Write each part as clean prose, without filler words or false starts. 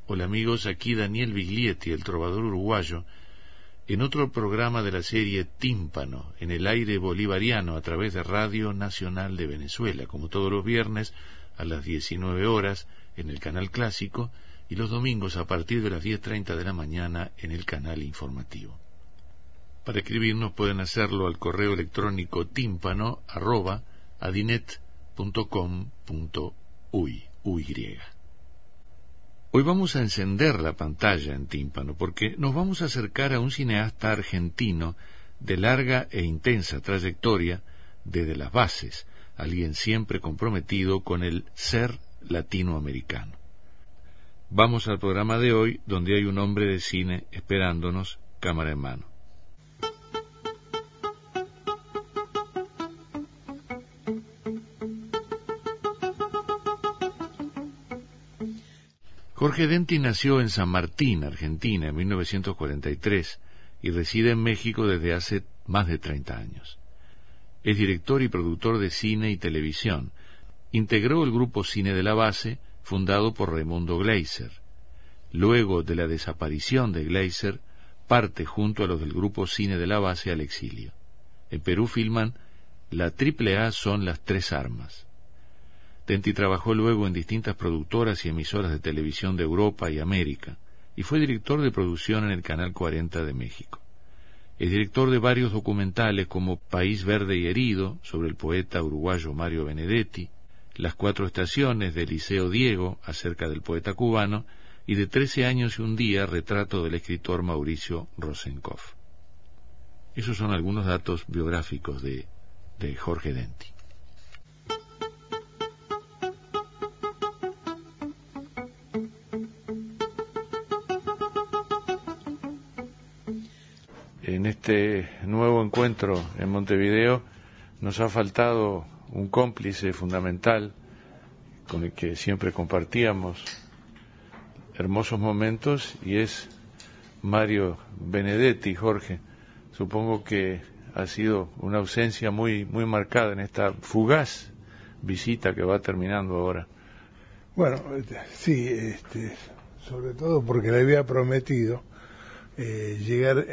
Hola amigos, aquí Daniel Biglietti, el trovador uruguayo, en otro programa de la serie Tímpano, en el aire bolivariano a través de Radio Nacional de Venezuela, como todos los viernes a las 19 horas en el canal clásico y los domingos a partir de las 10:30 de la mañana en el canal informativo. Para escribirnos pueden hacerlo al correo electrónico tímpano@adinet.com.uy. Hoy vamos a encender la pantalla en Tímpano porque nos vamos a acercar a un cineasta argentino de larga e intensa trayectoria desde las bases, alguien siempre comprometido con el ser latinoamericano. Vamos al programa de hoy, donde hay un hombre de cine esperándonos, cámara en mano. Jorge Denti nació en San Martín, Argentina, en 1943 y reside en México desde hace más de 30 años. Es director y productor de cine y televisión. Integró el grupo Cine de la Base, fundado por Raimundo Gleiser. Luego de la desaparición de Gleiser, parte junto a los del grupo Cine de la Base al exilio. En Perú filman La AAA son las tres armas. Denti trabajó luego en distintas productoras y emisoras de televisión de Europa y América, y fue director de producción en el Canal 40 de México. Es director de varios documentales como País Verde y Herido, sobre el poeta uruguayo Mario Benedetti, Las cuatro estaciones de Liceo Diego, acerca del poeta cubano, y de 13 años y un día, retrato del escritor Mauricio Rosenkopf. Esos son algunos datos biográficos de Jorge Denti. En este nuevo encuentro en Montevideo nos ha faltado un cómplice fundamental con el que siempre compartíamos hermosos momentos, y es Mario Benedetti. Jorge, supongo que ha sido una ausencia muy marcada en esta fugaz visita que va terminando ahora. Bueno, sí, sobre todo porque le había prometido llegar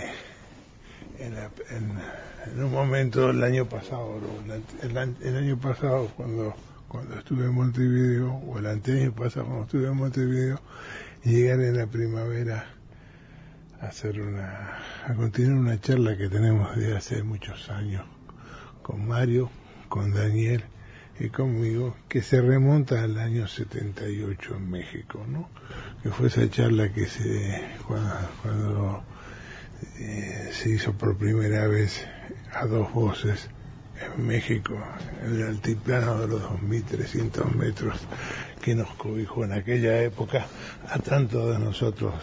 en un momento el año pasado, el año pasado cuando estuve en Montevideo, o el anteaño pasado cuando estuve en Montevideo, llegar en la primavera a continuar una charla que tenemos desde hace muchos años con Mario, con Daniel y conmigo, que se remonta al año 78 en México, ¿no? Que fue esa charla que cuando se hizo por primera vez a dos voces en México, en el altiplano de los 2.300 metros que nos cobijó en aquella época a tantos de nosotros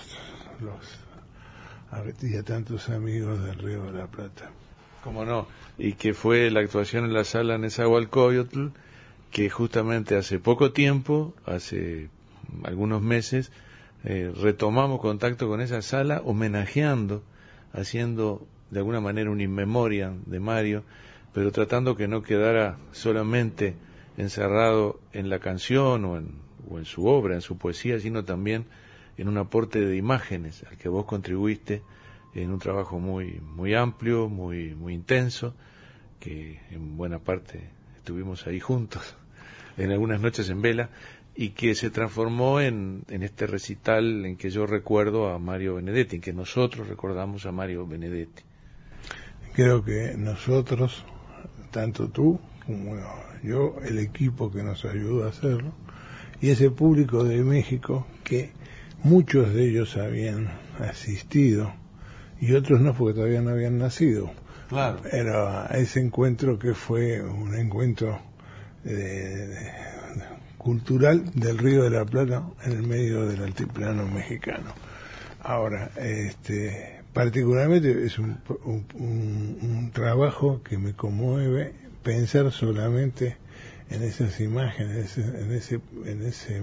y a tantos amigos del Río de la Plata. ¿Cómo no? Y que fue la actuación en la sala Nezahualcóyotl, que justamente hace poco tiempo, hace algunos meses, retomamos contacto con esa sala, homenajeando, haciendo de alguna manera un in memoriam de Mario, pero tratando que no quedara solamente encerrado en la canción o en su obra, en su poesía, sino también en un aporte de imágenes al que vos contribuiste en un trabajo muy amplio, muy intenso, que en buena parte estuvimos ahí juntos en algunas noches en vela, y que se transformó en este recital en que yo recuerdo a Mario Benedetti, en que nosotros recordamos a Mario Benedetti. Creo que nosotros, tanto tú como yo, el equipo que nos ayudó a hacerlo, y ese público de México, que muchos de ellos habían asistido y otros no, porque todavía no habían nacido. Claro. Era ese encuentro que fue un encuentro cultural del Río de la Plata en el medio del altiplano mexicano. Ahora, particularmente es un trabajo que me conmueve pensar solamente en esas imágenes, en ese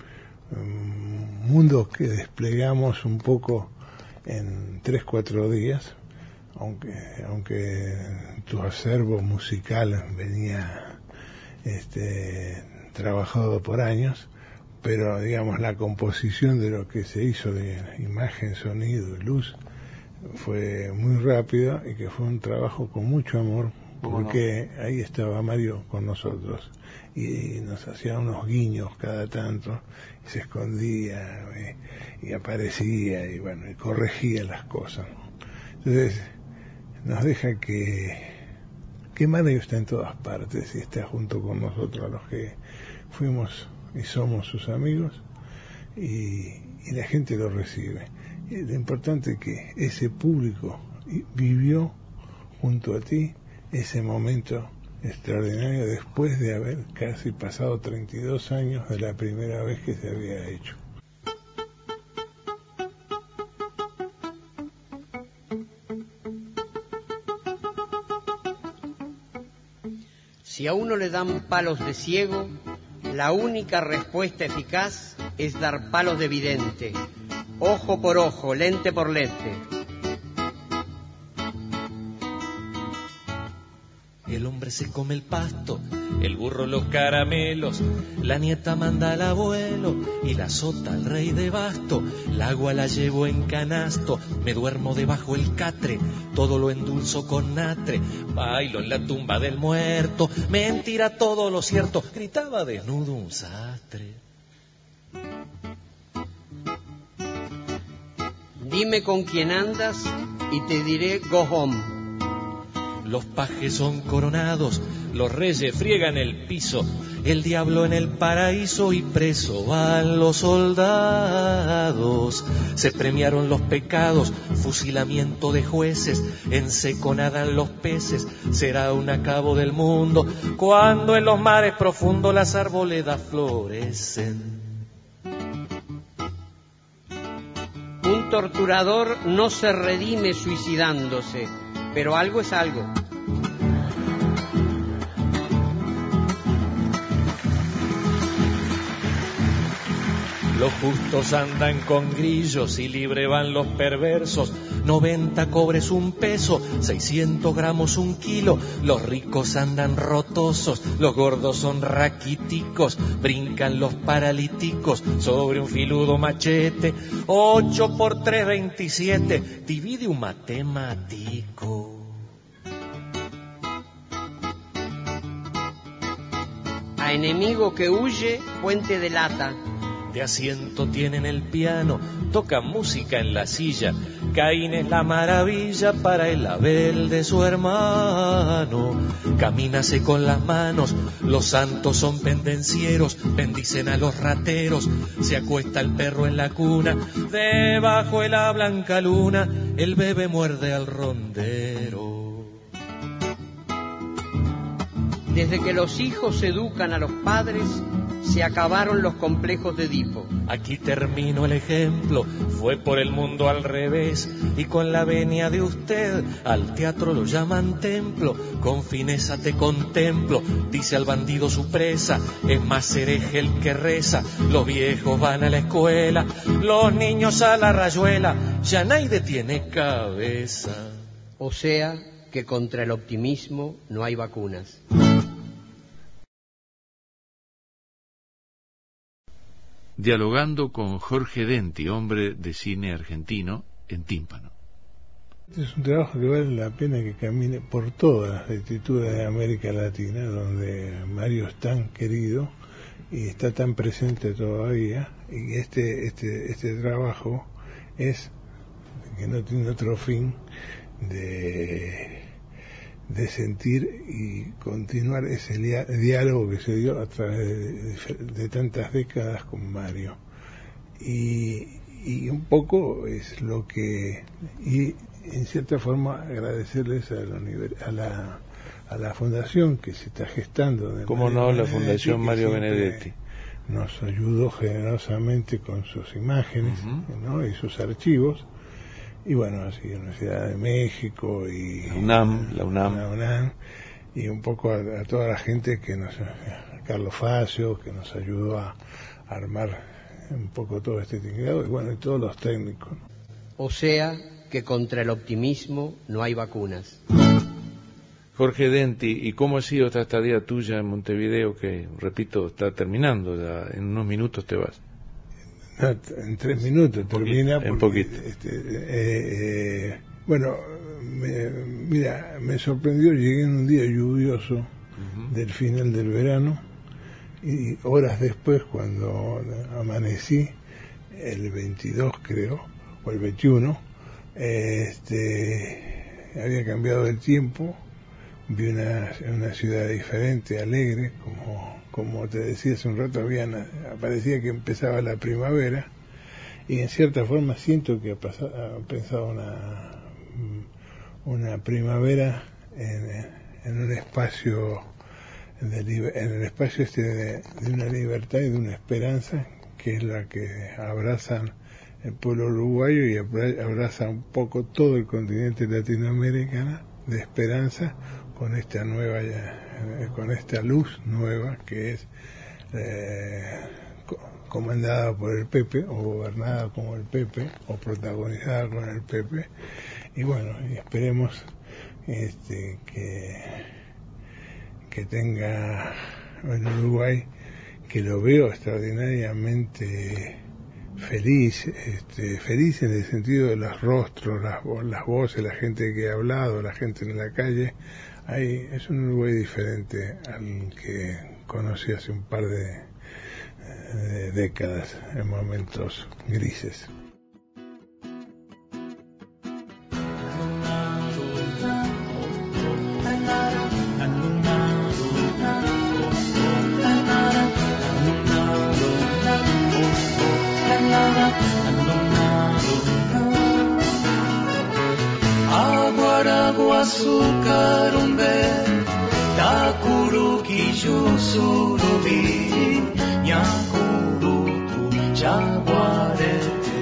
mundo que desplegamos un poco en 3-4 días, aunque tu acervo musical venía trabajado por años, pero digamos la composición de lo que se hizo de imagen, sonido y luz fue muy rápida y que fue un trabajo con mucho amor, porque ahí estaba Mario con nosotros y nos hacía unos guiños cada tanto y se escondía y aparecía y bueno, y corregía las cosas. Entonces nos deja que Mario está en todas partes y está junto con nosotros, los que fuimos y somos sus amigos, y la gente lo recibe. Y lo importante es que ese público vivió junto a ti ese momento extraordinario después de haber casi pasado 32 años de la primera vez que se había hecho. Si a uno le dan palos de ciego, la única respuesta eficaz es dar palos de vidente, ojo por ojo, lente por lente. El hombre se come el pasto, el burro los caramelos, la nieta manda al abuelo y la sota al rey de basto. El agua la llevo en canasto, me duermo debajo el catre, todo lo endulzo con natre, bailo en la tumba del muerto, mentira todo lo cierto, gritaba desnudo un sastre. Dime con quién andas y te diré go home. Los pajes son coronados, los reyes friegan el piso, el diablo en el paraíso y preso van los soldados. Se premiaron los pecados, fusilamiento de jueces, en seco nadan los peces, será un acabo del mundo, cuando en los mares profundos las arboledas florecen. Un torturador no se redime suicidándose, pero algo es algo. Los justos andan con grillos y libre van los perversos. 90 cobres un peso, 600 gramos un kilo. Los ricos andan rotosos, los gordos son raquiticos. Brincan los paralíticos sobre un filudo machete. 8 por 3, 27, divide un matemático. A enemigo que huye, puente de lata. De asiento tienen el piano, tocan música en la silla. Caín es la maravilla para el Abel de su hermano. Camínase con las manos, los santos son pendencieros, bendicen a los rateros. Se acuesta el perro en la cuna, debajo de la blanca luna, el bebé muerde al rondero. Desde que los hijos educan a los padres, se acabaron los complejos de Edipo. Aquí termino el ejemplo, fue por el mundo al revés, y con la venia de usted al teatro lo llaman templo. Con fineza te contemplo, dice al bandido su presa, es más hereje el que reza. Los viejos van a la escuela, los niños a la rayuela, ya nadie tiene cabeza. O sea que contra el optimismo no hay vacunas. Dialogando con Jorge Denti, hombre de cine argentino, en tímpano. Es un trabajo que vale la pena que camine por todas las latitudes de América Latina, donde Mario es tan querido y está tan presente todavía, y este trabajo es que no tiene otro fin de sentir y continuar ese diálogo que se dio a través de tantas décadas con Mario, y un poco es lo que, y en cierta forma agradecerles a la fundación que se está gestando. ¿Cómo no? La Fundación Mario Benedetti nos ayudó generosamente con sus imágenes, ¿no? Y sus archivos. Y bueno, así Universidad de México y la UNAM, y un poco a toda la gente que a Carlos Facio, que nos ayudó a armar un poco todo este tinglado, y bueno, y todos los técnicos. O sea que contra el optimismo no hay vacunas. Jorge Denti, ¿y cómo ha sido esta estadía tuya en Montevideo, que, repito, está terminando, ya en unos minutos te vas? No, en 3 minutos termina. En poquito. Bueno, mira, me sorprendió, llegué en un día lluvioso del final del verano, y horas después, cuando amanecí, el 22 creo, o el 21, había cambiado el tiempo, vi una ciudad diferente, alegre, como te decía hace un rato, parecía que empezaba la primavera, y en cierta forma siento que ha empezado una primavera en un espacio en el espacio de una libertad y de una esperanza, que es la que abrazan el pueblo uruguayo y abraza un poco todo el continente latinoamericano, de esperanza, con esta luz nueva que es comandada por el Pepe, o gobernada como el Pepe, o protagonizada con el Pepe. Y bueno, y esperemos que tenga en Uruguay, que lo veo extraordinariamente feliz en el sentido de los rostros, las voces, la gente que ha hablado, la gente en la calle. Es un Uruguay diferente al que conocí hace un par de décadas, en momentos grises. Azúcar umbe takuruki yusurubi nyakurutu jaguarete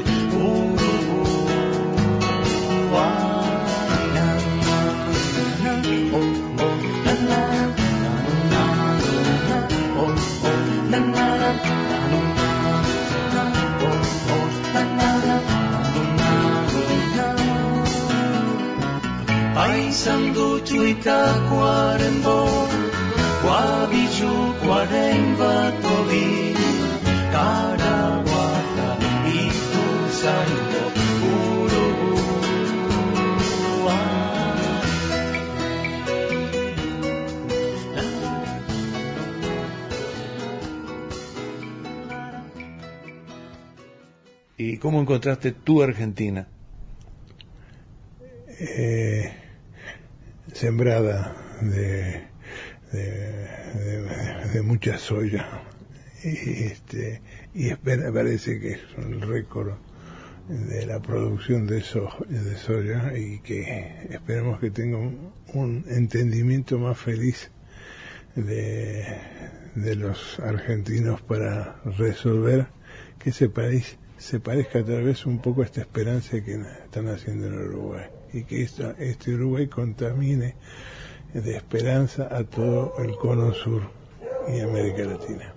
Sanduchu itacuarembo, guabichu cuaremba tobi, caraguata y tu santo ¿Y cómo encontraste tu Argentina? Sembrada de mucha soya, y parece que es el récord de la producción de soya, y que esperemos que tenga un entendimiento más feliz de los argentinos para resolver que ese país se parezca tal vez un poco a esta esperanza que están haciendo en Uruguay, y que este Uruguay contamine de esperanza a todo el cono sur y América Latina.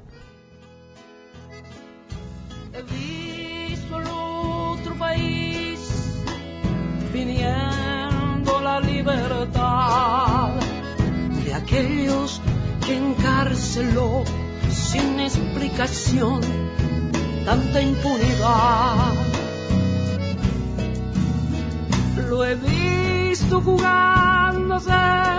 He visto el otro país viniendo la libertad de aquellos que encarceló sin explicación tanta impunidad. Lo he visto jugándose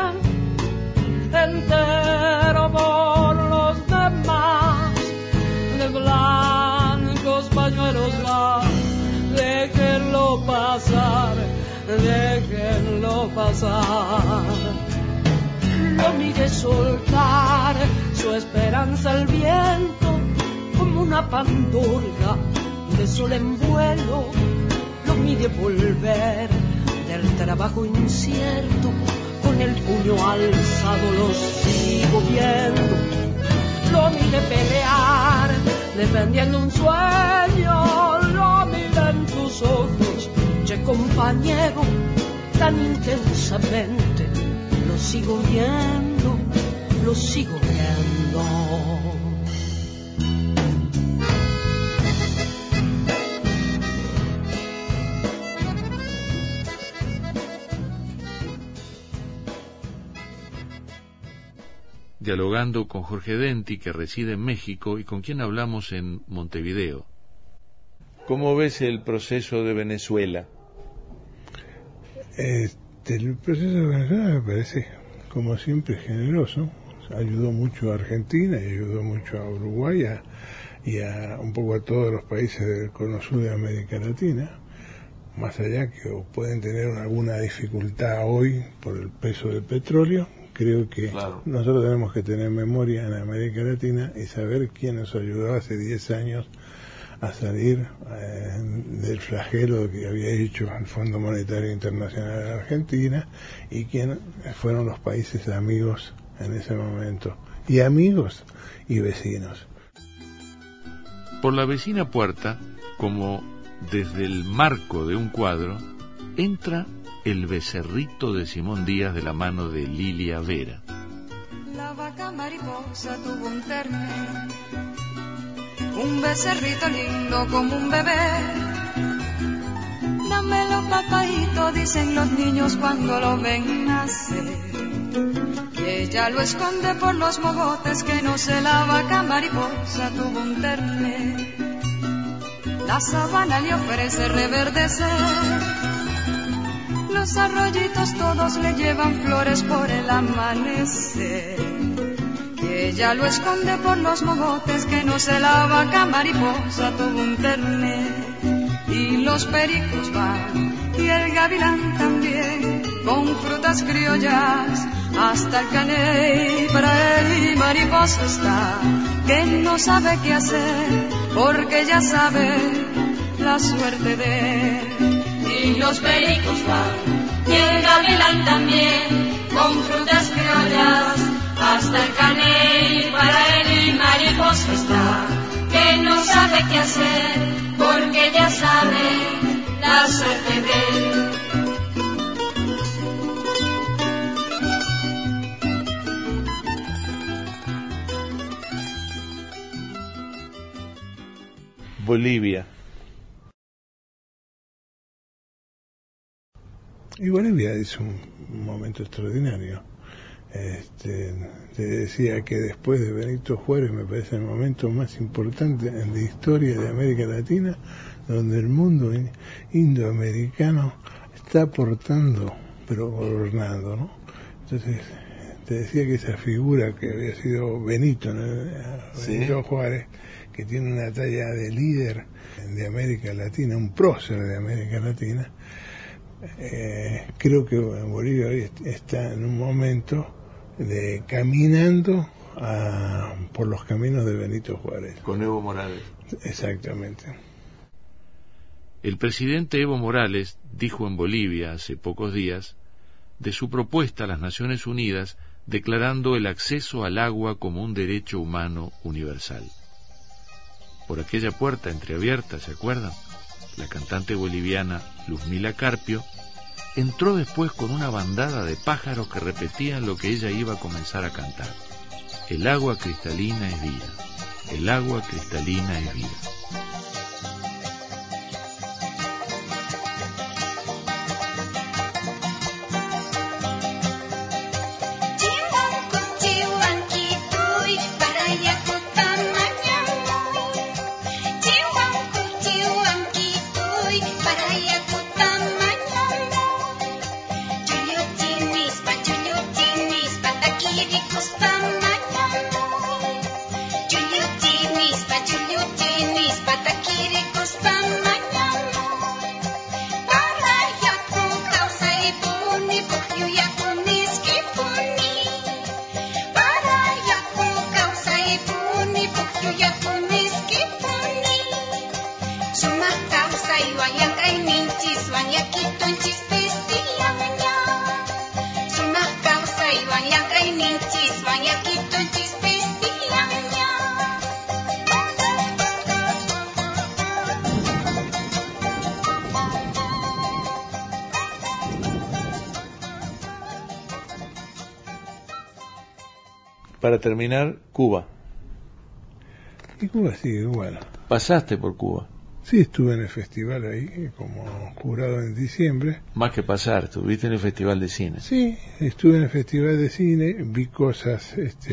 entero por los demás, de blancos pañuelos va, déjenlo pasar, déjenlo pasar. Lo miré soltar su esperanza al viento, como una pandorga de sol en vuelo. Lo miré volver del trabajo incierto, con el puño alzado lo sigo viendo. Lo miré pelear, defendiendo un sueño. Lo miré en tus ojos, che compañero, tan intensamente. Lo sigo viendo, lo sigo viendo. dialogando con Jorge Denti, que reside en México y con quien hablamos en Montevideo. ¿Cómo ves el proceso de Venezuela? El proceso de Venezuela me parece, como siempre, generoso. Ayudó mucho a Argentina y ayudó mucho a Uruguay y a un poco a todos los países del cono sur de América Latina, más allá que pueden tener alguna dificultad hoy por el peso del petróleo. Creo que nosotros tenemos que tener memoria en América Latina y saber quién nos ayudó hace 10 años a salir del flagelo que había hecho el Fondo Monetario Internacional de Argentina y quién fueron los países amigos en ese momento, y amigos y vecinos. Por la vecina puerta, como desde el marco de un cuadro, entra el becerrito de Simón Díaz de la mano de Lilia Vera. La vaca mariposa tuvo un terne, un becerrito lindo como un bebé. Dámelo, papaíto, dicen los niños cuando lo ven nacer. Que ella lo esconde por los mogotes, que no sé, la vaca mariposa tuvo un terne. La sabana le ofrece reverdecer, los arroyitos todos le llevan flores por el amanecer. Que ella lo esconde por los mogotes, que no sé, la vaca mariposa tuvo un terne. Y los pericos van, y el gavilán también, con frutas criollas, hasta el caney. Para él y mariposa está, que no sabe qué hacer, porque ya sabe la suerte de él. Y los pericos van, y el gavilán también, con frutas criollas, hasta el caney. Para él y mariposa está, que no sabe qué hacer, porque ya sabe la suerte de él. Bolivia. Y Bolivia es un momento extraordinario. Te decía que después de Benito Juárez me parece el momento más importante en la historia de América Latina, donde el mundo indoamericano está aportando, pero gobernando, ¿no? Entonces, te decía que esa figura que había sido Benito, ¿no? Benito Juárez, que tiene una talla de líder de América Latina, un prócer de América Latina, creo que Bolivia hoy está en un momento de caminando por los caminos de Benito Juárez. Con Evo Morales. Exactamente. El presidente Evo Morales dijo en Bolivia hace pocos días de su propuesta a las Naciones Unidas declarando el acceso al agua como un derecho humano universal. Por aquella puerta entreabierta, ¿se acuerdan? La cantante boliviana Luzmila Carpio entró después con una bandada de pájaros que repetían lo que ella iba a comenzar a cantar. El agua cristalina es vida. El agua cristalina es vida. Para terminar, Cuba. Y Cuba sigue igual. ¿Pasaste por Cuba? Sí, estuve en el festival ahí como jurado en diciembre. Más que pasar, estuviste en el Festival de Cine. Sí, estuve en el Festival de Cine, vi cosas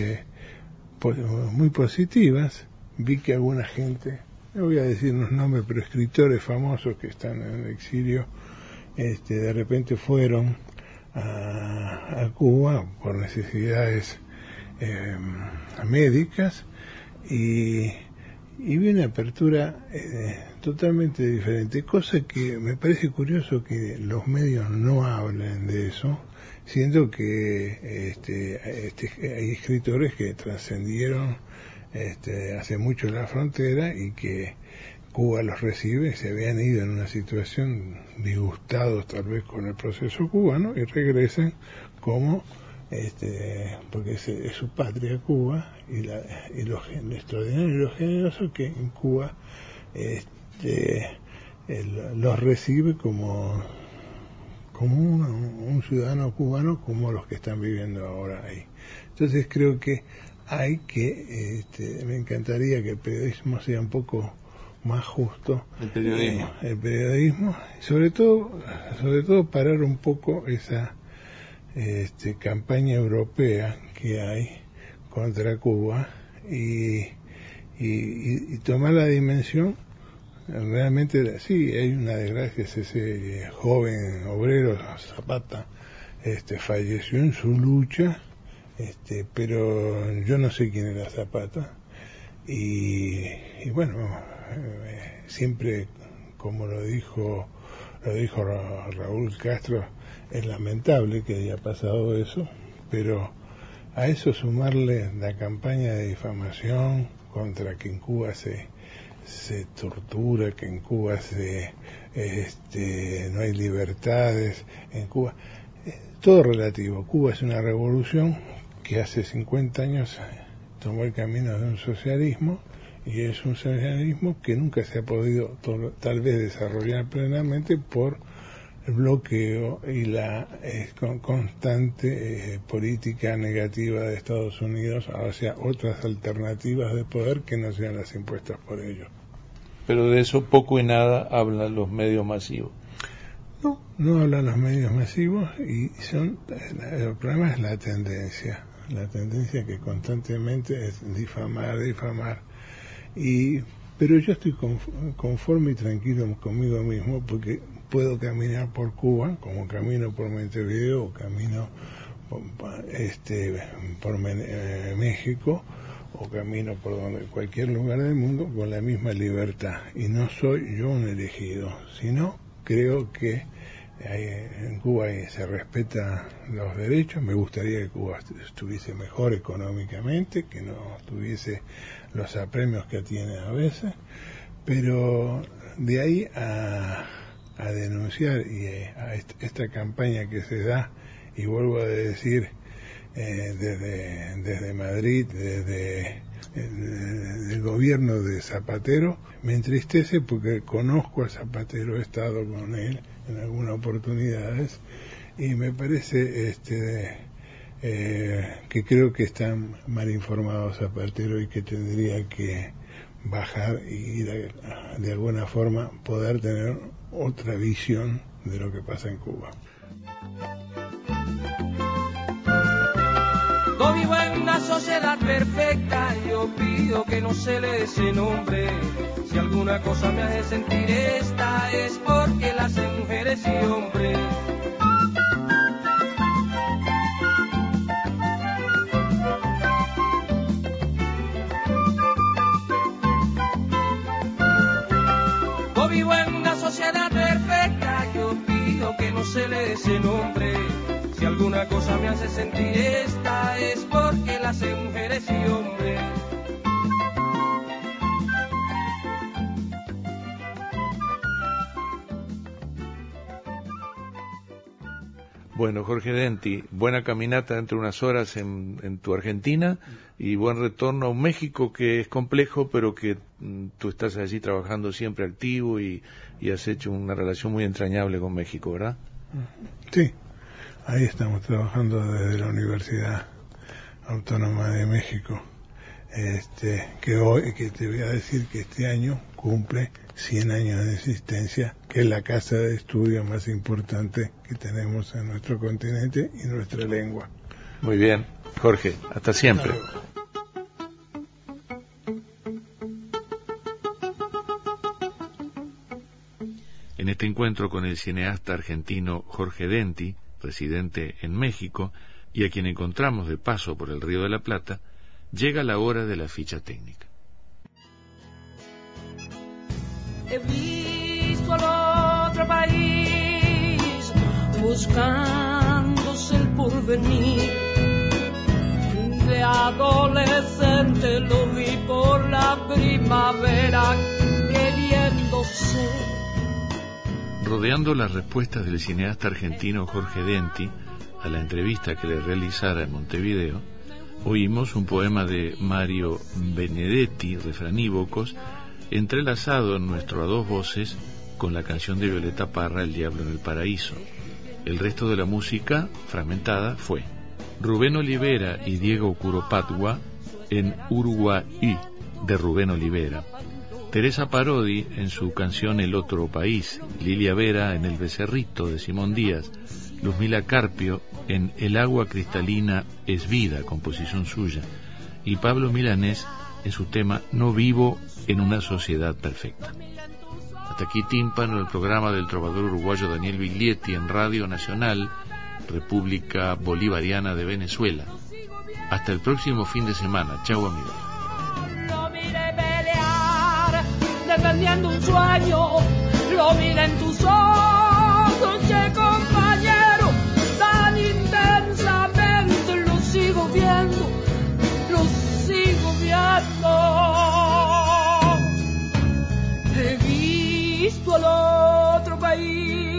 muy positivas, vi que alguna gente, no voy a decir los nombres, pero escritores famosos que están en el exilio, de repente fueron a Cuba por necesidades médicas y vi una apertura totalmente diferente, cosa que me parece curioso que los medios no hablen de eso, siendo que hay escritores que trascendieron hace mucho la frontera y que Cuba los recibe, se habían ido en una situación disgustados tal vez con el proceso cubano y regresan como porque es su patria Cuba y lo extraordinario y lo generoso que en Cuba los recibe como un ciudadano cubano como los que están viviendo ahora ahí. Entonces creo que hay que me encantaría que el periodismo sea un poco más justo, el periodismo, sobre todo parar un poco esa campaña europea que hay contra Cuba y tomar la dimensión realmente. Sí, hay una desgracia, ese joven obrero Zapata falleció en su lucha, pero yo no sé quién era Zapata y bueno, siempre, como lo dijo Raúl Castro, es lamentable que haya pasado eso, pero a eso sumarle la campaña de difamación contra que en Cuba se tortura, que en Cuba no hay libertades, en Cuba todo relativo. Cuba es una revolución que hace 50 años tomó el camino de un socialismo y es un socialismo que nunca se ha podido tal vez desarrollar plenamente por el bloqueo y la constante política negativa de Estados Unidos hacia otras alternativas de poder que no sean las impuestas por ellos. Pero de eso poco y nada hablan los medios masivos. No hablan los medios masivos y el problema es la tendencia que constantemente es difamar, pero yo estoy conforme y tranquilo conmigo mismo porque puedo caminar por Cuba como camino por Montevideo o camino por México o camino por cualquier lugar del mundo con la misma libertad, y no soy yo un elegido, sino creo que en Cuba se respetan los derechos. Me gustaría que Cuba estuviese mejor económicamente, que no tuviese los apremios que tiene a veces, pero de ahí a denunciar y a esta campaña que se da, y vuelvo a decir, desde Madrid, desde el gobierno de Zapatero, me entristece porque conozco a Zapatero, he estado con él en algunas oportunidades y me parece que creo que están mal informados Zapatero y que tendría que bajar y de alguna forma poder tener otra visión de lo que pasa en Cuba. No vivo en una sociedad perfecta, yo pido que no se le dé ese nombre. Si alguna cosa me hace sentir esta es porque la hacen mujeres y hombres. No vivo en una sociedad perfecta, yo pido que no se le dé ese nombre. Si alguna cosa me hace sentir esta es porque la hacen mujeres y hombres. Bueno, Jorge Denti, buena caminata dentro de unas horas en tu Argentina y buen retorno a un México que es complejo, pero que tú estás allí trabajando siempre activo y has hecho una relación muy entrañable con México, ¿verdad? Sí, ahí estamos trabajando desde la Universidad Autónoma de México que te voy a decir que este año cumple 100 años de existencia, que es la casa de estudio más importante que tenemos en nuestro continente y nuestra lengua. Muy bien, Jorge, hasta siempre. En este encuentro con el cineasta argentino Jorge Denti, residente en México, y a quien encontramos de paso por el Río de la Plata, llega la hora de la ficha técnica. He visto al otro país buscándose el porvenir. De adolescente lo vi por la primavera queriéndose. Rodeando las respuestas del cineasta argentino Jorge Denti a la entrevista que le realizara en Montevideo, oímos un poema de Mario Benedetti, Refranívocos, entrelazado en nuestro a dos voces con la canción de Violeta Parra, El Diablo en el Paraíso. El resto de la música, fragmentada, fue Rubén Olivera y Diego Curopatwa en Uruguay, de Rubén Olivera, Teresa Parodi en su canción El Otro País, Lilia Vera en El Becerrito de Simón Díaz, Luzmila Carpio en El Agua Cristalina es Vida, composición suya, y Pablo Milanés en su tema No Vivo en una Sociedad Perfecta. Hasta aquí Tímpano, el programa del trovador uruguayo Daniel Biglietti en Radio Nacional, República Bolivariana de Venezuela. Hasta el próximo fin de semana. Chau, amigos. Lo miré pelear, defendiendo un sueño, lo miré en tus ojos, che compañero, tan intensamente lo sigo viendo, lo sigo viendo. He visto al otro país